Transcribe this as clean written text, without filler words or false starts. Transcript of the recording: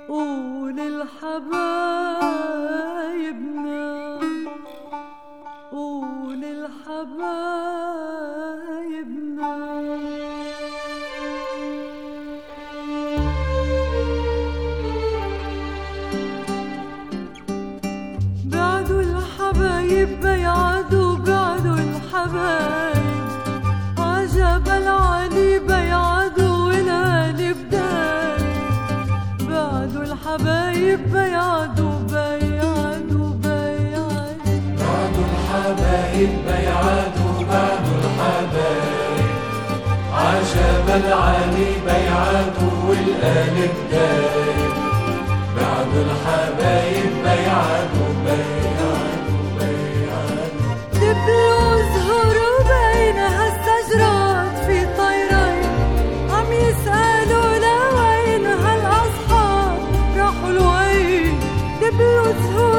قول لحبايبنا، قول لحبايبنا. بعدوا الحبايب بيعدوا، بعدوا الحبايب عجب العالي بيعدوا والهالي بدايب. بعدوا الحبايب بيعدوا بيعدوا بيعدوا، بعدوا الحبايب بيعدوا، بعدوا الحبايب عجب العالي بيعدوا والقلب دايب. بعدوا الحبايب بيعدوا بيعدوا بيعدوا. دبلوا زهروا بين هالشجرات في طيرين، عم يسألوا لوين هالأصحاب راحوا لوين. دبلوا زهور